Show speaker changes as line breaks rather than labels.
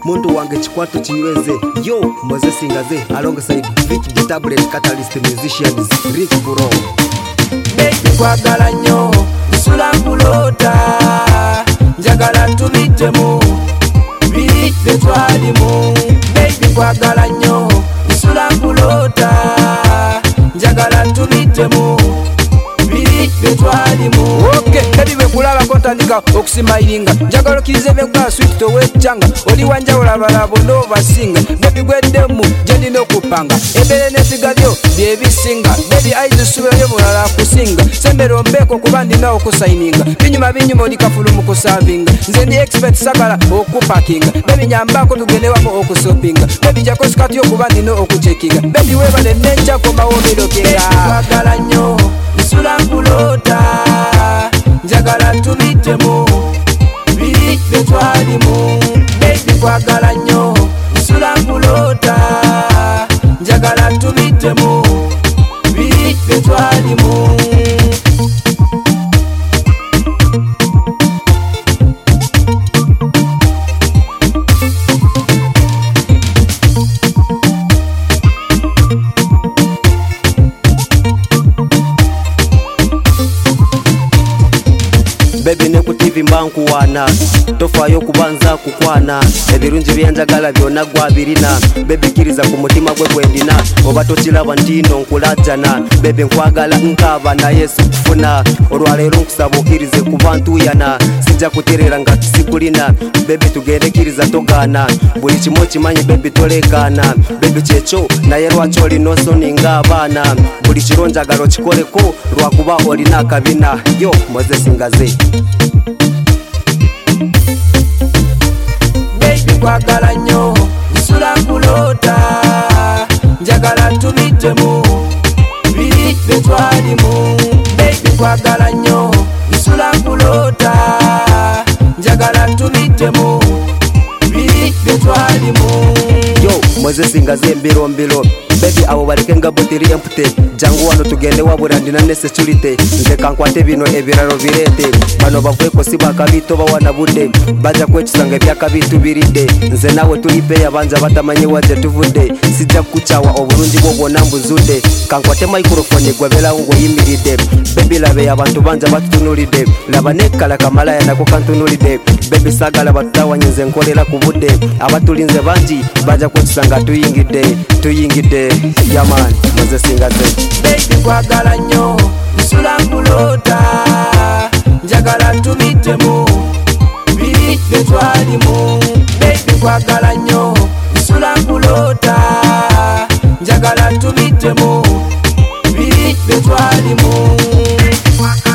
muntu wange chikwatu chinyweze. Yo Moses Singaze alongside Rich the Tablet Catalyst Musicians Rich Bro.
Baby kwagala nnyo nsula nkulota njagala tubitemu biri bye twalimu. Baby kwagala nnyo nsula nkulota njagala tubitemu biri bye twalimu. Okay, baby bwe kulaba kontandika okusimairinga njagala okkirize byenkola sweet towechanga oli wanjawula abalabo n'obasinga. Baby gweddemu gye ndina okupanga embeere n'esigabyo bye bisinga. Baby ayizisubirayo bulala akusinga sembera ombeeko kuba ndina okusayininga binyuma oli kafulu mu kusavinga nze ndi expert sagala okupakinga. Baby nyambako tugende wamu okusopinga. Baby jako sikatyo kuba ndina okucekinga. Baby webale nenja komawo mirokenga. Kwagala nnyo nsula nkulota njagala tubitemu biri bye twalimu. Baby kwagala nnyo nsula nkulota njagala tubitemu biri bye twalimu.
Baby ne ku TV mbankuwana tofayo kubanza kukwana ebirungi byenjagala byonna gwabirina. Baby kiriza ku mutima gwe gwendina oba tokiraba ntino nkulajana. Baby nkwagala nkaba na Yesu kufuna olwaleero nkusaba okirize ku bantu yana sijja kuterera nga tusikulina. Baby tugende kiriza togaana buli kimu kimanyi baby tolekaana. Baby kyekyo naye lwaki olina osoninga abaana buli kiro njagala okikoleko lwakuba olina akabina. Yo Moses Singaze.
Baby kwagala nnyo nsula nkulota njagala tubitemu biri bye twalimu. Baby kwagala nnyo nsula nkulota njagala tubitemu biri bye twalimu.
Yo Moses Singaze mbiro Baby abo bareke nga boteri empute jangu wano tugende wabura ndina ne security nze kankwate bino ebiraro birete bano bavweko siba kabito bawana budde baja kwekisanga ebyakabitu biride nze nawe tulipe yabanja batamanye waje tuvudde sijja kuchawa obulungi bwo bwonna mbuzudde kankwate microphone gwebela ngo yimiride. Baby labe abantu banja batutunulide laba nekala kamalaya nako kantunulide. Baby sagala batawanye nze nkolera kubudde abatulinze banji baja kwekisanga tuyingide yaman Moses Singaze.
Baby kwagala nnyo nsula nkulota njagala tubitemu biri bye twalimu. Baby kwagala nnyo nsula nkulota njagala tubitemu biri bye twalimu.